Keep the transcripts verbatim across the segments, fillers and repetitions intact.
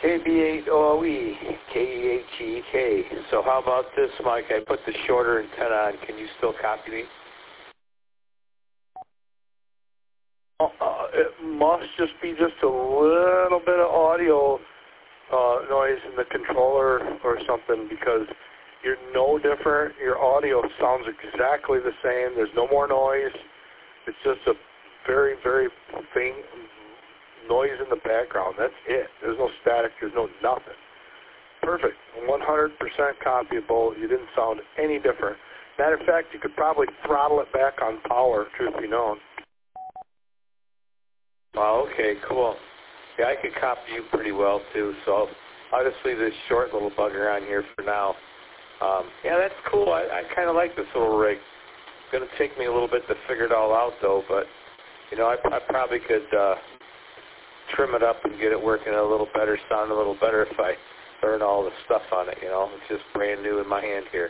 K B eight O E, K E H E K. So how about this, Mike? I put the shorter antenna on. Can you still copy me? Uh, it must just be just a little bit of audio uh, noise in the controller or something, because you're no different. Your audio sounds exactly the same. There's no more noise. It's just a very, very faint noise in the background. That's it. There's no static. There's no nothing. Perfect. one hundred percent copyable. You didn't sound any different. Matter of fact, you could probably throttle it back on power, truth be known. Oh, okay, cool. Yeah, I could copy you pretty well, too, so I'll just leave this short little bugger on here for now. Um, yeah, that's cool. I, I kind of like this little rig. It's going to take me a little bit to figure it all out, though, but, you know, I, I probably could uh, trim it up and get it working a little better, sound a little better if I learn all the stuff on it, you know. It's just brand new in my hand here.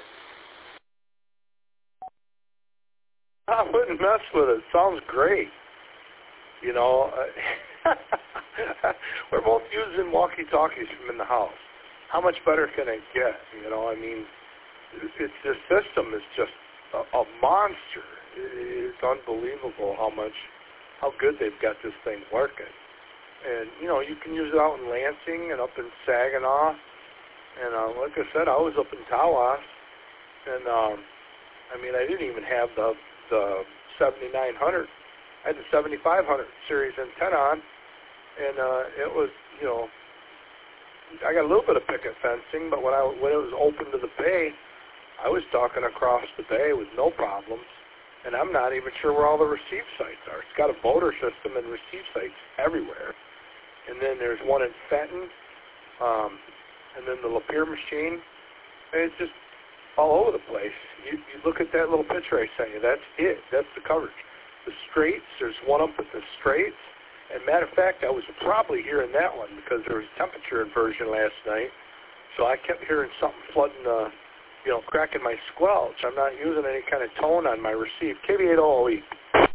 I wouldn't mess with it. Sounds great. You know, we're both using walkie-talkies from in the house. How much better can it get? You know, I mean, it's the system is just a, a monster. It's unbelievable how much, how good they've got this thing working. And, you know, you can use it out in Lansing and up in Saginaw. And uh, like I said, I was up in Tawas. And, um, I mean, I didn't even have the, the seventy-nine hundred. I had the seventy-five hundred series antenna on, and uh, it was, you know, I got a little bit of picket fencing, but when I when it was open to the bay, I was talking across the bay with no problems, and I'm not even sure where all the receive sites are. It's got a voter system and receive sites everywhere, and then there's one in Fenton, um, and then the Lapeer machine, and it's just all over the place. You, you look at that little picture I sent you, that's it, that's the coverage. The Straits, there's one up at the Straits. And matter of fact, I was probably hearing that one because there was temperature inversion last night. So I kept hearing something flooding, uh, you know, cracking my squelch. I'm not using any kind of tone on my receive. K B eight O E.